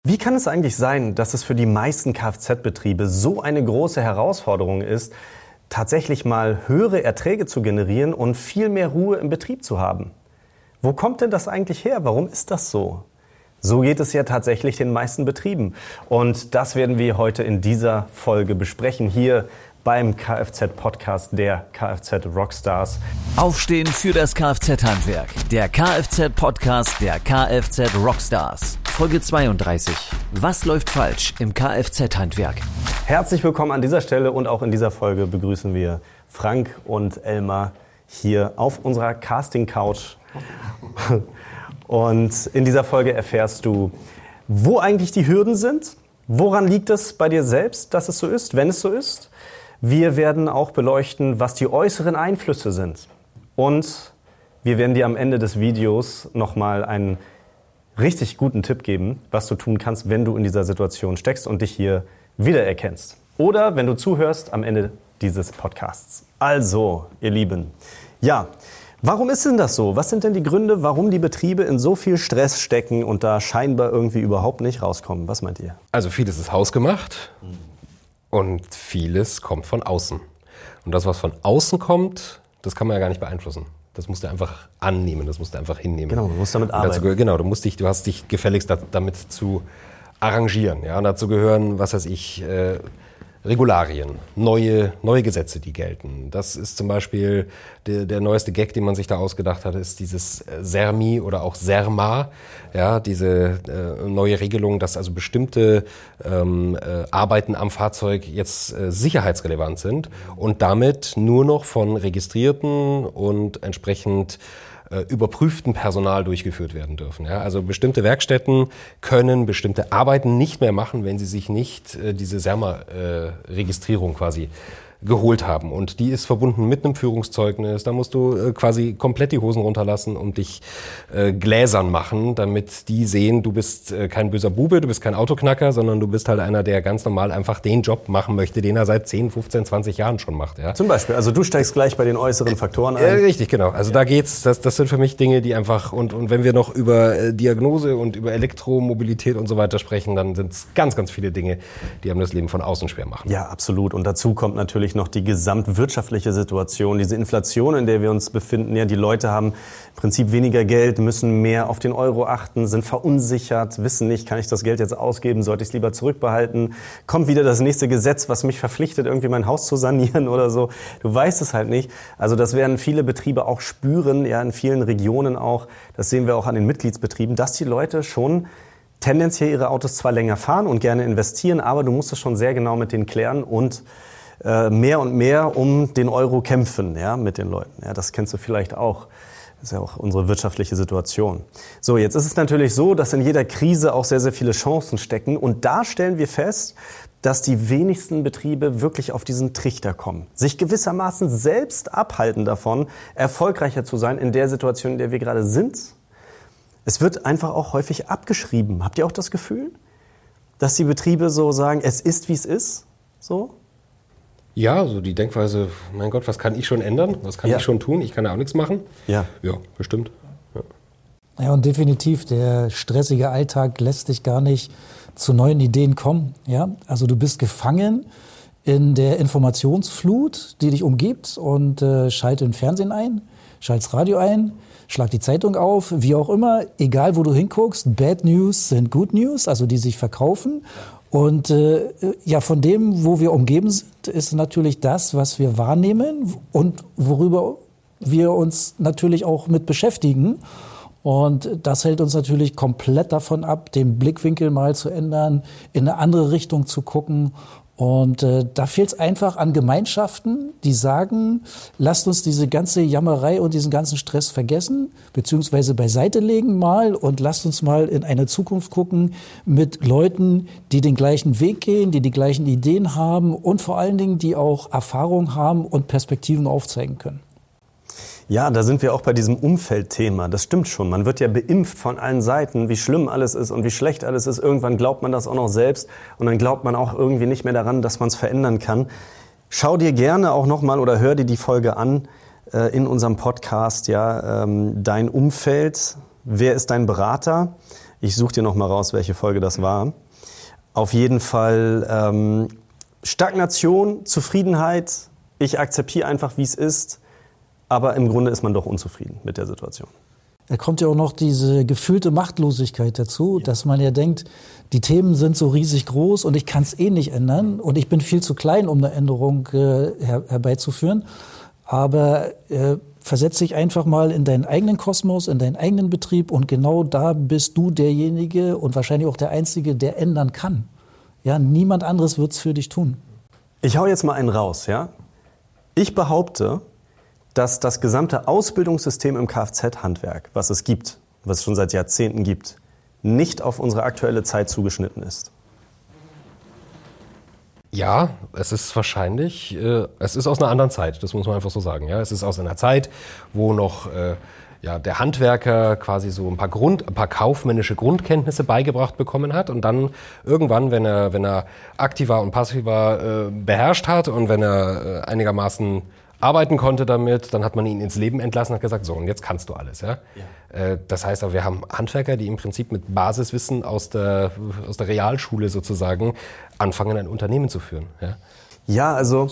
Wie kann es eigentlich sein, dass es für die meisten Kfz-Betriebe so eine große Herausforderung ist, tatsächlich mal höhere Erträge zu generieren und viel mehr Ruhe im Betrieb zu haben? Wo kommt denn das eigentlich her? Warum ist das so? So geht es ja tatsächlich den meisten Betrieben. Und das werden wir heute in dieser Folge besprechen, hier beim Kfz-Podcast der Kfz-Rockstars. Aufstehen für das Kfz-Handwerk. Der Kfz-Podcast der Kfz-Rockstars. Folge 32. Was läuft falsch im Kfz-Handwerk? Herzlich willkommen an dieser Stelle und auch in dieser Folge begrüßen wir Frank und Elmar hier auf unserer Casting-Couch. Und in dieser Folge erfährst du, wo eigentlich die Hürden sind, woran liegt es bei dir selbst, dass es so ist, wenn es so ist. Wir werden auch beleuchten, was die äußeren Einflüsse sind. Und wir werden dir am Ende des Videos nochmal einen richtig guten Tipp geben, was du tun kannst, wenn du in dieser Situation steckst und dich hier wiedererkennst. Oder wenn du zuhörst am Ende dieses Podcasts. Also, ihr Lieben, ja, warum ist denn das so? Was sind denn die Gründe, warum die Betriebe in so viel Stress stecken und da scheinbar irgendwie überhaupt nicht rauskommen? Was meint ihr? Also vieles ist hausgemacht. Und vieles kommt von außen. Und das, was von außen kommt, das kann man ja gar nicht beeinflussen. Das musst du einfach annehmen, das musst du einfach hinnehmen. Genau, du musst damit arbeiten. Du hast dich gefälligst damit zu arrangieren. Ja? Und dazu gehören, was weiß ich, Regularien, neue Gesetze, die gelten. Das ist zum Beispiel der neueste Gag, den man sich da ausgedacht hat, ist dieses SERMI oder auch SERMA, ja, diese neue Regelung, dass also bestimmte Arbeiten am Fahrzeug jetzt sicherheitsrelevant sind und damit nur noch von registrierten und entsprechend überprüften Personal durchgeführt werden dürfen. Ja? Also bestimmte Werkstätten können bestimmte Arbeiten nicht mehr machen, wenn sie sich nicht diese SERMA-Registrierung quasi geholt haben. Und die ist verbunden mit einem Führungszeugnis. Da musst du quasi komplett die Hosen runterlassen und dich gläsern machen, damit die sehen, du bist kein böser Bube, du bist kein Autoknacker, sondern du bist halt einer, der ganz normal einfach den Job machen möchte, den er seit 10, 15, 20 Jahren schon macht. Ja? Zum Beispiel, also du steigst gleich bei den äußeren Faktoren ein. Richtig, genau. Also da geht's, das sind für mich Dinge, die einfach, und wenn wir noch über Diagnose und über Elektromobilität und so weiter sprechen, dann sind es ganz, ganz viele Dinge, die einem das Leben von außen schwer machen. Ja, absolut. Und dazu kommt natürlich noch die gesamtwirtschaftliche Situation, diese Inflation, in der wir uns befinden. Ja, die Leute haben im Prinzip weniger Geld, müssen mehr auf den Euro achten, sind verunsichert, wissen nicht, kann ich das Geld jetzt ausgeben, sollte ich es lieber zurückbehalten? Kommt wieder das nächste Gesetz, was mich verpflichtet, irgendwie mein Haus zu sanieren oder so? Du weißt es halt nicht. Also das werden viele Betriebe auch spüren, ja, in vielen Regionen auch. Das sehen wir auch an den Mitgliedsbetrieben, dass die Leute schon tendenziell ihre Autos zwar länger fahren und gerne investieren, aber du musst es schon sehr genau mit denen klären und mehr und mehr um den Euro kämpfen, ja, mit den Leuten. Ja, das kennst du vielleicht auch. Das ist ja auch unsere wirtschaftliche Situation. So, jetzt ist es natürlich so, dass in jeder Krise auch sehr, sehr viele Chancen stecken. Und da stellen wir fest, dass die wenigsten Betriebe wirklich auf diesen Trichter kommen. Sich gewissermaßen selbst abhalten davon, erfolgreicher zu sein in der Situation, in der wir gerade sind. Es wird einfach auch häufig abgeschrieben. Habt ihr auch das Gefühl, dass die Betriebe so sagen, es ist, wie es ist? So? Ja, so die Denkweise, mein Gott, was kann ich schon ändern? Was kann ich schon tun? Ich kann ja auch nichts machen. Ja, bestimmt. Ja, und definitiv, der stressige Alltag lässt dich gar nicht zu neuen Ideen kommen. Ja? Also du bist gefangen in der Informationsflut, die dich umgibt und schalte den Fernsehen ein, schalte das Radio ein, schlag die Zeitung auf, wie auch immer, egal wo du hinguckst, Bad News sind Good News, also die sich verkaufen. Und von dem, wo wir umgeben sind, ist natürlich das, was wir wahrnehmen und worüber wir uns natürlich auch mit beschäftigen. Und das hält uns natürlich komplett davon ab, den Blickwinkel mal zu ändern, in eine andere Richtung zu gucken. Und da fehlt es einfach an Gemeinschaften, die sagen, lasst uns diese ganze Jammerei und diesen ganzen Stress vergessen, beziehungsweise beiseite legen mal und lasst uns mal in eine Zukunft gucken mit Leuten, die den gleichen Weg gehen, die die gleichen Ideen haben und vor allen Dingen, die auch Erfahrung haben und Perspektiven aufzeigen können. Ja, da sind wir auch bei diesem Umfeldthema. Das stimmt schon. Man wird ja beimpft von allen Seiten, wie schlimm alles ist und wie schlecht alles ist. Irgendwann glaubt man das auch noch selbst und dann glaubt man auch irgendwie nicht mehr daran, dass man es verändern kann. Schau dir gerne auch nochmal oder hör dir die Folge an in unserem Podcast, ja, dein Umfeld. Wer ist dein Berater? Ich suche dir noch mal raus, welche Folge das war. Auf jeden Fall Stagnation, Zufriedenheit. Ich akzeptiere einfach, wie es ist. Aber im Grunde ist man doch unzufrieden mit der Situation. Da kommt ja auch noch diese gefühlte Machtlosigkeit dazu, dass man ja denkt, die Themen sind so riesig groß und ich kann es nicht ändern und ich bin viel zu klein, um eine Änderung herbeizuführen. Aber versetz dich einfach mal in deinen eigenen Kosmos, in deinen eigenen Betrieb und genau da bist du derjenige und wahrscheinlich auch der Einzige, der ändern kann. Ja, niemand anderes wird es für dich tun. Ich hau jetzt mal einen raus, ja? Ich behaupte, dass das gesamte Ausbildungssystem im Kfz-Handwerk, was es gibt, was es schon seit Jahrzehnten gibt, nicht auf unsere aktuelle Zeit zugeschnitten ist. Ja, es ist wahrscheinlich, es ist aus einer anderen Zeit, das muss man einfach so sagen. Ja, es ist aus einer Zeit, wo noch der Handwerker quasi so ein paar kaufmännische Grundkenntnisse beigebracht bekommen hat und dann irgendwann, wenn er aktiver und passiver beherrscht hat und wenn er einigermaßen arbeiten konnte damit, dann hat man ihn ins Leben entlassen und hat gesagt, so, und jetzt kannst du alles. Ja? Das heißt aber, wir haben Handwerker, die im Prinzip mit Basiswissen aus der Realschule sozusagen anfangen, ein Unternehmen zu führen. Ja, also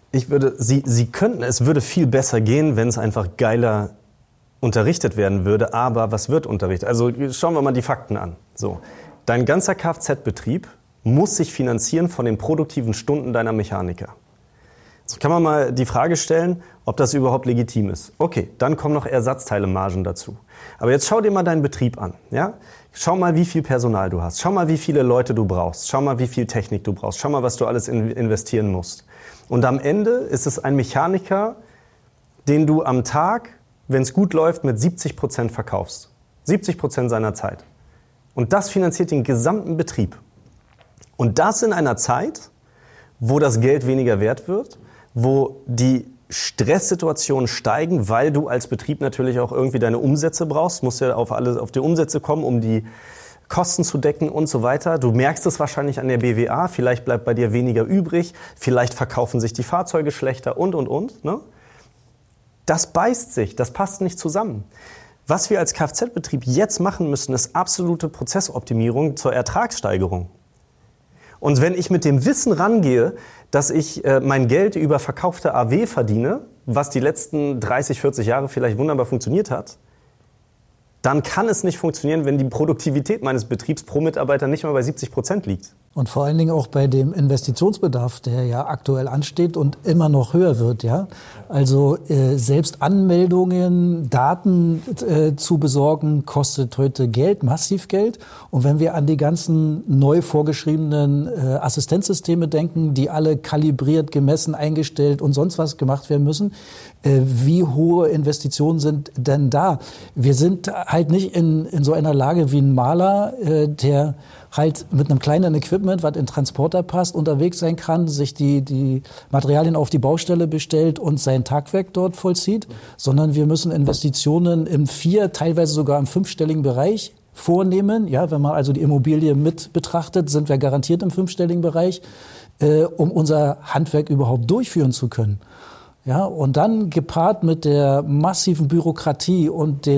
Sie könnten, es würde viel besser gehen, wenn es einfach geiler unterrichtet werden würde, aber was wird unterrichtet? Also schauen wir mal die Fakten an. So, dein ganzer Kfz-Betrieb muss sich finanzieren von den produktiven Stunden deiner Mechaniker. Jetzt kann man mal die Frage stellen, ob das überhaupt legitim ist. Okay, dann kommen noch Ersatzteile-Margen dazu. Aber jetzt schau dir mal deinen Betrieb an. Ja? Schau mal, wie viel Personal du hast. Schau mal, wie viele Leute du brauchst. Schau mal, wie viel Technik du brauchst. Schau mal, was du alles investieren musst. Und am Ende ist es ein Mechaniker, den du am Tag, wenn es gut läuft, mit 70% verkaufst. 70% seiner Zeit. Und das finanziert den gesamten Betrieb. Und das in einer Zeit, wo das Geld weniger wert wird, wo die Stresssituationen steigen, weil du als Betrieb natürlich auch irgendwie deine Umsätze brauchst, musst ja auf die Umsätze kommen, um die Kosten zu decken und so weiter. Du merkst es wahrscheinlich an der BWA, vielleicht bleibt bei dir weniger übrig, vielleicht verkaufen sich die Fahrzeuge schlechter und. Ne? Das beißt sich, das passt nicht zusammen. Was wir als Kfz-Betrieb jetzt machen müssen, ist absolute Prozessoptimierung zur Ertragssteigerung. Und wenn ich mit dem Wissen rangehe, dass ich mein Geld über verkaufte AW verdiene, was die letzten 30, 40 Jahre vielleicht wunderbar funktioniert hat, dann kann es nicht funktionieren, wenn die Produktivität meines Betriebs pro Mitarbeiter nicht mal bei 70% liegt. Und vor allen Dingen auch bei dem Investitionsbedarf, der ja aktuell ansteht und immer noch höher wird. Ja? Also selbst Anmeldungen, Daten zu besorgen, kostet heute Geld, massiv Geld. Und wenn wir an die ganzen neu vorgeschriebenen Assistenzsysteme denken, die alle kalibriert, gemessen, eingestellt und sonst was gemacht werden müssen, wie hohe Investitionen sind denn da? Wir sind halt nicht in so einer Lage wie ein Maler, der halt mit einem kleinen Equipment, was in Transporter passt, unterwegs sein kann, sich die Materialien auf die Baustelle bestellt und sein Tagwerk dort vollzieht, sondern wir müssen Investitionen im 4-, teilweise sogar im 5-stelligen Bereich vornehmen. Ja, wenn man also die Immobilie mit betrachtet, sind wir garantiert im 5-stelligen Bereich, um unser Handwerk überhaupt durchführen zu können. Ja, und dann gepaart mit der massiven Bürokratie und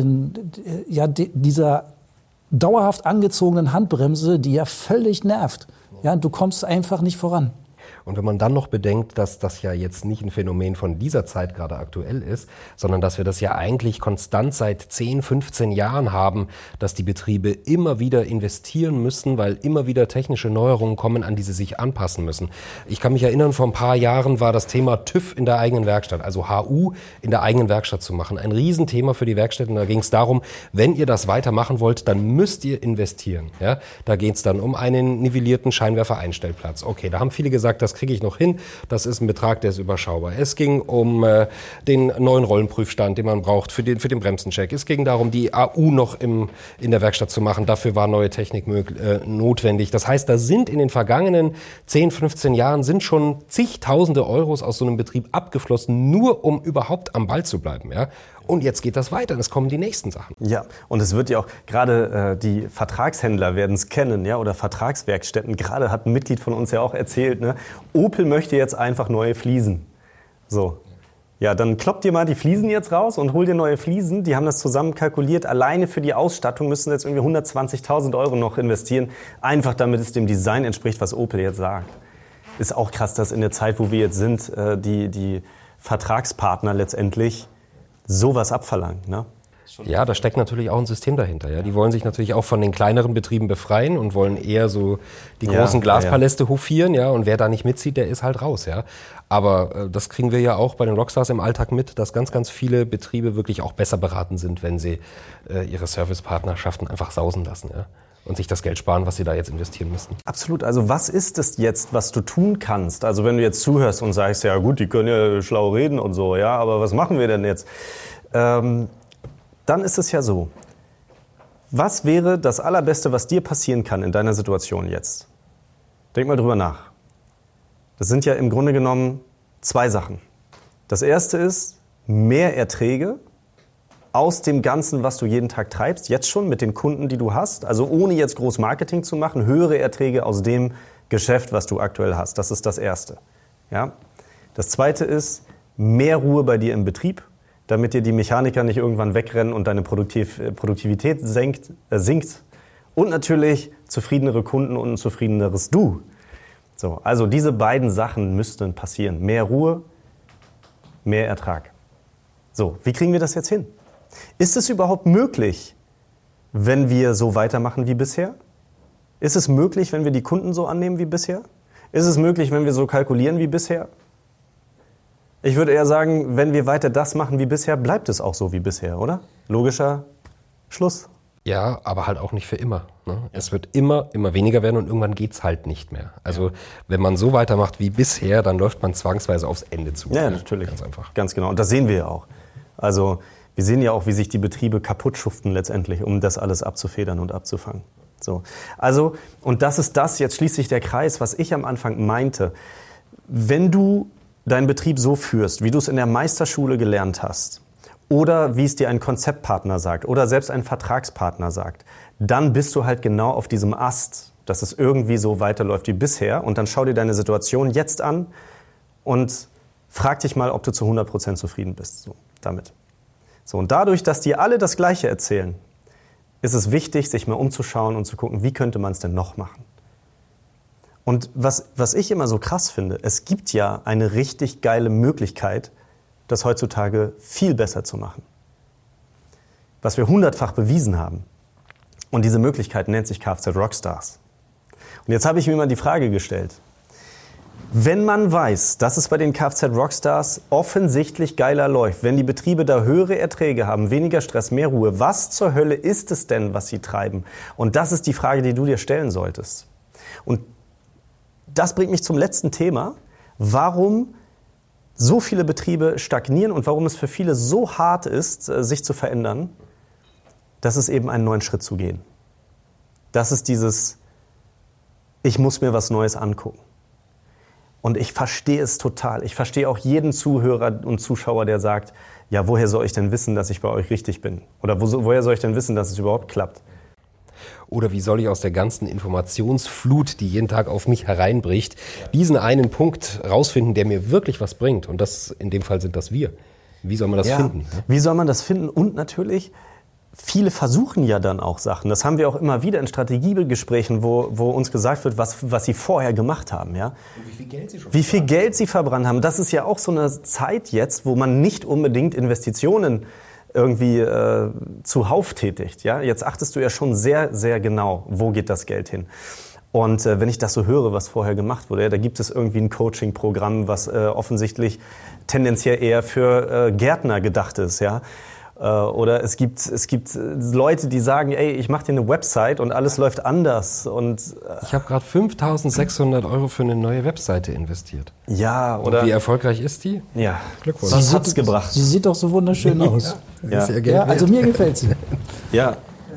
dieser dauerhaft angezogenen Handbremse, die ja völlig nervt. Ja, du kommst einfach nicht voran. Und wenn man dann noch bedenkt, dass das ja jetzt nicht ein Phänomen von dieser Zeit gerade aktuell ist, sondern dass wir das ja eigentlich konstant seit 10, 15 Jahren haben, dass die Betriebe immer wieder investieren müssen, weil immer wieder technische Neuerungen kommen, an die sie sich anpassen müssen. Ich kann mich erinnern, vor ein paar Jahren war das Thema TÜV in der eigenen Werkstatt, also HU in der eigenen Werkstatt zu machen. Ein Riesenthema für die Werkstätten. Da ging es darum, wenn ihr das weitermachen wollt, dann müsst ihr investieren. Ja? Da geht es dann um einen nivellierten Scheinwerfereinstellplatz. Okay, da haben viele gesagt, das kriege ich noch hin. Das ist ein Betrag, der ist überschaubar. Es ging um den neuen Rollenprüfstand, den man braucht für den Bremsencheck. Es ging darum, die AU noch in der Werkstatt zu machen. Dafür war neue Technik notwendig. Das heißt, da sind in den vergangenen 10, 15 Jahren sind schon zigtausende Euros aus so einem Betrieb abgeflossen, nur um überhaupt am Ball zu bleiben. Ja? Und jetzt geht das weiter, es kommen die nächsten Sachen. Ja, und es wird ja auch, gerade die Vertragshändler werden es kennen, ja, oder Vertragswerkstätten. Gerade hat ein Mitglied von uns ja auch erzählt, ne, Opel möchte jetzt einfach neue Fliesen. So. Ja, dann klopp dir mal die Fliesen jetzt raus und hol dir neue Fliesen. Die haben das zusammen kalkuliert. Alleine für die Ausstattung müssen sie jetzt irgendwie 120.000 € noch investieren. Einfach damit es dem Design entspricht, was Opel jetzt sagt. Ist auch krass, dass in der Zeit, wo wir jetzt sind, die Vertragspartner letztendlich sowas abverlangen, ne? Ja, da steckt natürlich auch ein System dahinter. Ja? Die wollen sich natürlich auch von den kleineren Betrieben befreien und wollen eher so die großen Glaspaläste hofieren. Ja? Und wer da nicht mitzieht, der ist halt raus. Ja? Aber das kriegen wir ja auch bei den Rockstars im Alltag mit, dass ganz, ganz viele Betriebe wirklich auch besser beraten sind, wenn sie ihre Servicepartnerschaften einfach sausen lassen. Ja? Und sich das Geld sparen, was sie da jetzt investieren müssen. Absolut. Also was ist es jetzt, was du tun kannst? Also wenn du jetzt zuhörst und sagst, ja gut, die können ja schlau reden und so, ja, aber was machen wir denn jetzt? Dann ist es ja so, was wäre das Allerbeste, was dir passieren kann in deiner Situation jetzt? Denk mal drüber nach. Das sind ja im Grunde genommen 2 Sachen. Das erste ist mehr Erträge aus dem Ganzen, was du jeden Tag treibst, jetzt schon mit den Kunden, die du hast. Also ohne jetzt groß Marketing zu machen, höhere Erträge aus dem Geschäft, was du aktuell hast. Das ist das Erste. Ja? Das Zweite ist mehr Ruhe bei dir im Betrieb, damit dir die Mechaniker nicht irgendwann wegrennen und deine Produktivität sinkt. Und natürlich zufriedenere Kunden und ein zufriedeneres Du. So, also diese beiden Sachen müssten passieren. Mehr Ruhe, mehr Ertrag. So, wie kriegen wir das jetzt hin? Ist es überhaupt möglich, wenn wir so weitermachen wie bisher? Ist es möglich, wenn wir die Kunden so annehmen wie bisher? Ist es möglich, wenn wir so kalkulieren wie bisher? Ich würde eher sagen, wenn wir weiter das machen wie bisher, bleibt es auch so wie bisher, oder? Logischer Schluss. Ja, aber halt auch nicht für immer. Ne? Ja. Es wird immer weniger werden und irgendwann geht's halt nicht mehr. Also wenn man so weitermacht wie bisher, dann läuft man zwangsweise aufs Ende zu. Ja, natürlich. Ganz einfach. Ganz genau. Und das sehen wir ja auch. Also wir sehen ja auch, wie sich die Betriebe kaputt schuften letztendlich, um das alles abzufedern und abzufangen. So. Also, und das ist das, jetzt schließt sich der Kreis, was ich am Anfang meinte. Wenn du deinen Betrieb so führst, wie du es in der Meisterschule gelernt hast, oder wie es dir ein Konzeptpartner sagt oder selbst ein Vertragspartner sagt, dann bist du halt genau auf diesem Ast, dass es irgendwie so weiterläuft wie bisher. Und dann schau dir deine Situation jetzt an und frag dich mal, ob du zu 100% zufrieden bist damit. So, und dadurch, dass die alle das Gleiche erzählen, ist es wichtig, sich mal umzuschauen und zu gucken, wie könnte man es denn noch machen. Und was ich immer so krass finde, es gibt ja eine richtig geile Möglichkeit, das heutzutage viel besser zu machen. Was wir 100-fach bewiesen haben. Und diese Möglichkeit nennt sich Kfz Rockstars. Und jetzt habe ich mir mal die Frage gestellt, wenn man weiß, dass es bei den Kfz Rockstars offensichtlich geiler läuft, wenn die Betriebe da höhere Erträge haben, weniger Stress, mehr Ruhe, was zur Hölle ist es denn, was sie treiben? Und das ist die Frage, die du dir stellen solltest. Und das bringt mich zum letzten Thema. Warum so viele Betriebe stagnieren und warum es für viele so hart ist, sich zu verändern, das ist eben einen neuen Schritt zu gehen. Das ist dieses, ich muss mir was Neues angucken. Und ich verstehe es total. Ich verstehe auch jeden Zuhörer und Zuschauer, der sagt, ja, woher soll ich denn wissen, dass ich bei euch richtig bin? Oder woher soll ich denn wissen, dass es überhaupt klappt? Oder wie soll ich aus der ganzen Informationsflut, die jeden Tag auf mich hereinbricht, diesen einen Punkt rausfinden, der mir wirklich was bringt? Und das, in dem Fall sind das wir. Wie soll man das finden? Wie soll man das finden? Und natürlich, viele versuchen ja dann auch Sachen. Das haben wir auch immer wieder in Strategiegesprächen, wo uns gesagt wird, was sie vorher gemacht haben. Ja? Und wie viel Geld sie verbrannt haben. Das ist ja auch so eine Zeit jetzt, wo man nicht unbedingt Investitionen irgendwie zuhauf tätigt. Ja? Jetzt achtest du ja schon sehr, sehr genau, wo geht das Geld hin. Und wenn ich das so höre, was vorher gemacht wurde, ja, da gibt es irgendwie ein Coaching-Programm, was offensichtlich tendenziell eher für Gärtner gedacht ist. Ja? Oder es gibt Leute, die sagen, ey, ich mache dir eine Website und alles läuft anders. Und ich habe gerade 5.600 € für eine neue Webseite investiert. Ja, oder? Und wie erfolgreich ist die? Ja, Glückwunsch. Was hat's gebracht? Sie sieht doch so wunderschön aus. Ja, also mir gefällt sie. Ja,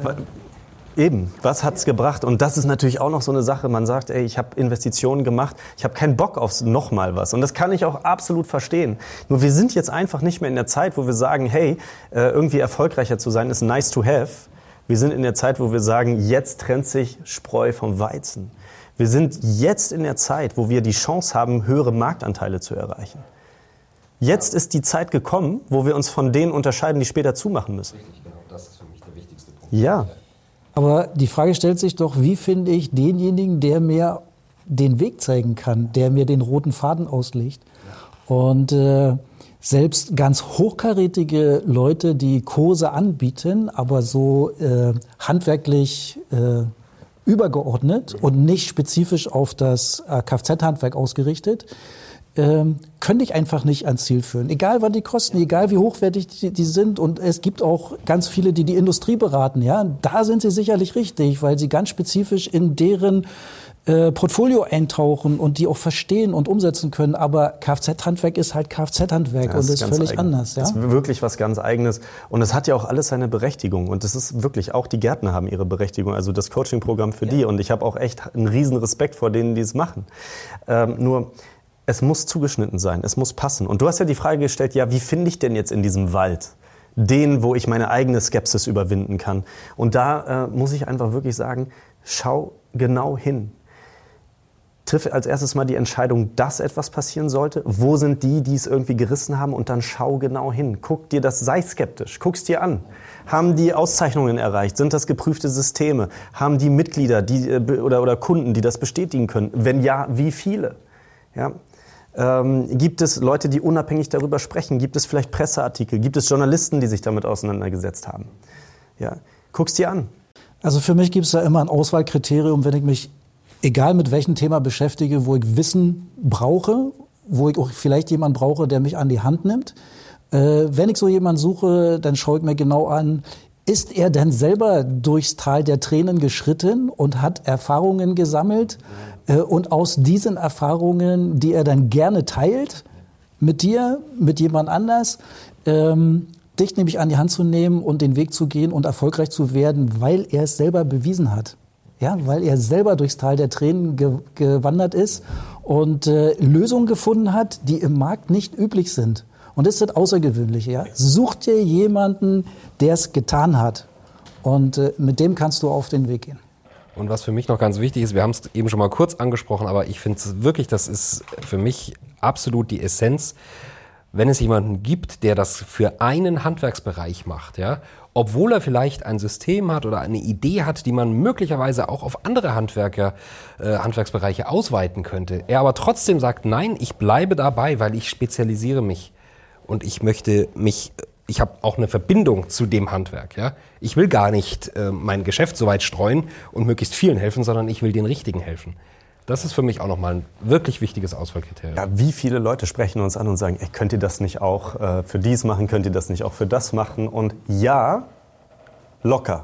eben. Was hat's gebracht? Und das ist natürlich auch noch so eine Sache. Man sagt, ey, ich habe Investitionen gemacht, ich habe keinen Bock auf nochmal was. Und das kann ich auch absolut verstehen. Nur wir sind jetzt einfach nicht mehr in der Zeit, wo wir sagen, hey, irgendwie erfolgreicher zu sein ist nice to have. Wir sind in der Zeit, wo wir sagen, jetzt trennt sich Spreu vom Weizen. Wir sind jetzt in der Zeit, wo wir die Chance haben, höhere Marktanteile zu erreichen. Jetzt ist die Zeit gekommen, wo wir uns von denen unterscheiden, die später zumachen müssen. Richtig, genau. Das ist für mich der wichtigste Punkt. Ja. Aber die Frage stellt sich doch, wie finde ich denjenigen, der mir den Weg zeigen kann, der mir den roten Faden auslegt? Und selbst ganz hochkarätige Leute, die Kurse anbieten, aber so handwerklich übergeordnet und nicht spezifisch auf das Kfz-Handwerk ausgerichtet, können dich einfach nicht ans Ziel führen. Egal, wann die kosten, egal wie hochwertig die sind. Und es gibt auch ganz viele, die die Industrie beraten. Ja, da sind sie sicherlich richtig, weil sie ganz spezifisch in deren Portfolio eintauchen und die auch verstehen und umsetzen können. Aber Kfz-Handwerk ist halt Kfz-Handwerk und ist völlig anders. Ja? Das ist wirklich was ganz Eigenes. Und es hat ja auch alles seine Berechtigung. Und das ist wirklich, auch die Gärtner haben ihre Berechtigung. Also das Coaching-Programm für die. Und ich habe auch echt einen riesen Respekt vor denen, die es machen. Nur, es muss zugeschnitten sein, es muss passen. Und du hast ja die Frage gestellt, ja, wie finde ich denn jetzt in diesem Wald den, wo ich meine eigene Skepsis überwinden kann? Und da muss ich einfach wirklich sagen, schau genau hin. Triff als erstes mal die Entscheidung, dass etwas passieren sollte. Wo sind die, die es irgendwie gerissen haben? Und dann schau genau hin. Guck dir das, sei skeptisch, guck's dir an. Haben die Auszeichnungen erreicht? Sind das geprüfte Systeme? Haben die Mitglieder oder Kunden, die das bestätigen können? Wenn ja, wie viele? Ja. Gibt es Leute, die unabhängig darüber sprechen? Gibt es vielleicht Presseartikel? Gibt es Journalisten, die sich damit auseinandergesetzt haben? Ja. Guck's dir an. Also für mich gibt es da immer ein Auswahlkriterium, wenn ich mich, egal mit welchem Thema beschäftige, wo ich Wissen brauche, wo ich auch vielleicht jemanden brauche, der mich an die Hand nimmt. Wenn ich so jemanden suche, dann schaue ich mir genau an, ist er denn selber durchs Tal der Tränen geschritten und hat Erfahrungen gesammelt? Und aus diesen Erfahrungen, die er dann gerne teilt, mit dir, mit jemand anders, dich nämlich an die Hand zu nehmen und den Weg zu gehen und erfolgreich zu werden, weil er es selber bewiesen hat. Ja, weil er selber durchs Tal der Tränen gewandert ist und Lösungen gefunden hat, die im Markt nicht üblich sind. Und das ist das Außergewöhnliche. Ja? Such dir jemanden, der es getan hat. Und mit dem kannst du auf den Weg gehen. Und was für mich noch ganz wichtig ist, wir haben es eben schon mal kurz angesprochen, aber ich finde es wirklich, das ist für mich absolut die Essenz, wenn es jemanden gibt, der das für einen Handwerksbereich macht, ja, obwohl er vielleicht ein System hat oder eine Idee hat, die man möglicherweise auch auf andere Handwerksbereiche ausweiten könnte, er aber trotzdem sagt, nein, ich bleibe dabei, weil ich spezialisiere mich und ich habe auch eine Verbindung zu dem Handwerk. Ja? Ich will gar nicht mein Geschäft so weit streuen und möglichst vielen helfen, sondern ich will den Richtigen helfen. Das ist für mich auch nochmal ein wirklich wichtiges Auswahlkriterium. Ja, wie viele Leute sprechen uns an und sagen, ey, könnt ihr das nicht auch für dies machen, könnt ihr das nicht auch für das machen? Und ja, locker.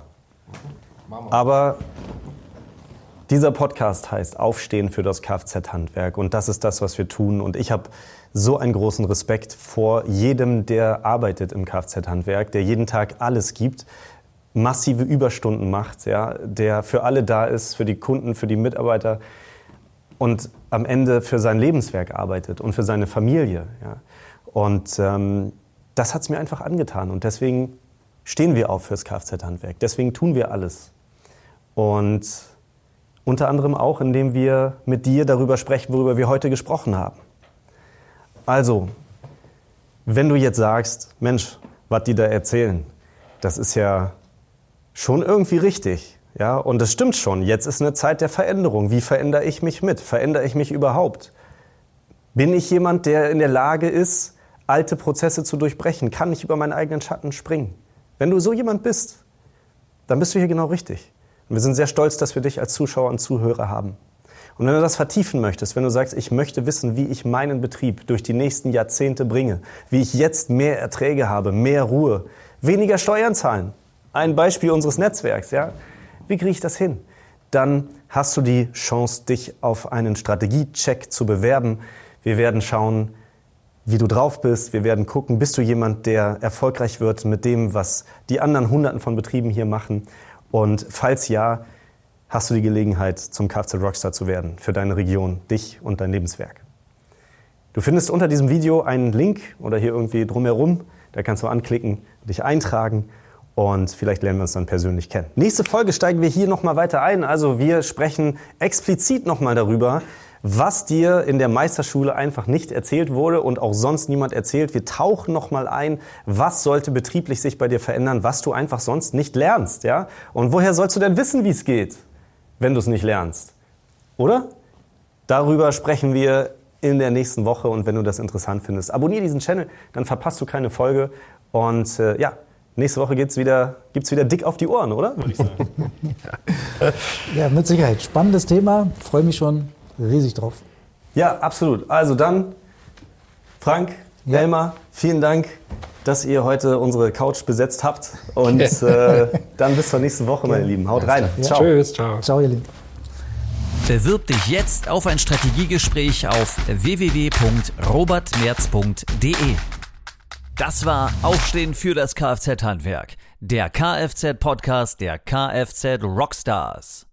Aber dieser Podcast heißt Aufstehen für das Kfz-Handwerk und das ist das, was wir tun. Und ich habe so einen großen Respekt vor jedem, der arbeitet im Kfz-Handwerk, der jeden Tag alles gibt, massive Überstunden macht, ja, der für alle da ist, für die Kunden, für die Mitarbeiter und am Ende für sein Lebenswerk arbeitet und für seine Familie. Ja. Und das hat es mir einfach angetan und deswegen stehen wir auf fürs Kfz-Handwerk. Deswegen tun wir alles. Und unter anderem auch, indem wir mit dir darüber sprechen, worüber wir heute gesprochen haben. Also, wenn du jetzt sagst, Mensch, was die da erzählen, das ist ja schon irgendwie richtig. Ja, und das stimmt schon. Jetzt ist eine Zeit der Veränderung. Wie verändere ich mich mit? Verändere ich mich überhaupt? Bin ich jemand, der in der Lage ist, alte Prozesse zu durchbrechen? Kann ich über meinen eigenen Schatten springen? Wenn du so jemand bist, dann bist du hier genau richtig. Und wir sind sehr stolz, dass wir dich als Zuschauer und Zuhörer haben. Und wenn du das vertiefen möchtest, wenn du sagst, ich möchte wissen, wie ich meinen Betrieb durch die nächsten Jahrzehnte bringe, wie ich jetzt mehr Erträge habe, mehr Ruhe, weniger Steuern zahlen, ein Beispiel unseres Netzwerks, ja, wie kriege ich das hin? Dann hast du die Chance, dich auf einen Strategiecheck zu bewerben. Wir werden schauen, wie du drauf bist. Wir werden gucken, bist du jemand, der erfolgreich wird mit dem, was die anderen Hunderten von Betrieben hier machen? Und falls ja, hast du die Gelegenheit, zum Kfz-Rockstar zu werden für deine Region, dich und dein Lebenswerk. Du findest unter diesem Video einen Link oder hier irgendwie drumherum. Da kannst du anklicken, dich eintragen und vielleicht lernen wir uns dann persönlich kennen. Nächste Folge steigen wir hier nochmal weiter ein. Also wir sprechen explizit nochmal darüber, was dir in der Meisterschule einfach nicht erzählt wurde und auch sonst niemand erzählt. Wir tauchen nochmal ein, was sollte betrieblich sich bei dir verändern, was du einfach sonst nicht lernst. Ja? Und woher sollst du denn wissen, wie es geht, wenn du es nicht lernst? Oder? Darüber sprechen wir in der nächsten Woche und wenn du das interessant findest, abonniere diesen Channel, dann verpasst du keine Folge. Und nächste Woche gibt's wieder dick auf die Ohren, oder? Würde ich sagen. Ja, mit Sicherheit. Spannendes Thema. Freue mich schon riesig drauf. Ja, absolut. Also dann, Frank, Elmar, vielen Dank, dass ihr heute unsere Couch besetzt habt. Und dann bis zur nächsten Woche, meine Lieben. Haut rein. Ja. Ciao. Tschüss, ciao. Ciao, ihr Lieben. Bewirb dich jetzt auf ein Strategiegespräch auf www.robertmerz.de. Das war Aufstehen für das Kfz-Handwerk, der Kfz-Podcast der Kfz Rockstars.